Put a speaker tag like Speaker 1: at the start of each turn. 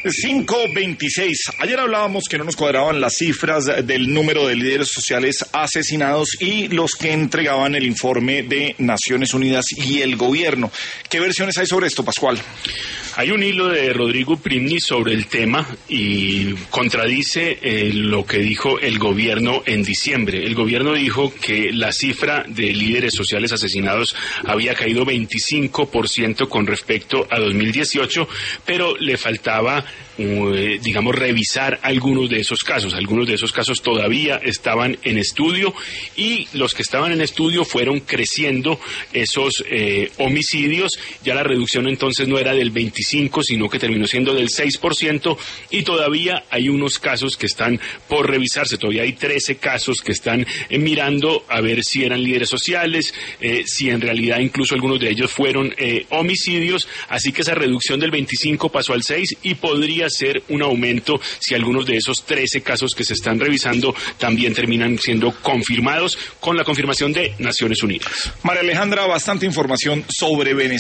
Speaker 1: 5:26. Ayer hablábamos que no nos cuadraban las cifras del número de líderes sociales asesinados y los que entregaban el informe de Naciones Unidas y el gobierno. ¿Qué versiones hay sobre esto, Pascual?
Speaker 2: Hay un hilo de Rodrigo Primni sobre el tema y contradice lo que dijo el gobierno en diciembre. El gobierno dijo que la cifra de líderes sociales asesinados había caído 25% con respecto a 2018, pero le faltaba revisar algunos de esos casos. Algunos de esos casos todavía estaban en estudio y los que estaban en estudio fueron creciendo esos homicidios. Ya la reducción entonces no era del 25, sino que terminó siendo del 6%, y todavía hay unos casos que están por revisarse. Todavía hay 13 casos que están mirando a ver si eran líderes sociales, si en realidad incluso algunos de ellos fueron homicidios. Así que esa reducción del 25 pasó al 6 y podría ser un aumento si algunos de esos 13 casos que se están revisando también terminan siendo confirmados con la confirmación de Naciones Unidas.
Speaker 1: María Alejandra, bastante información sobre Venezuela.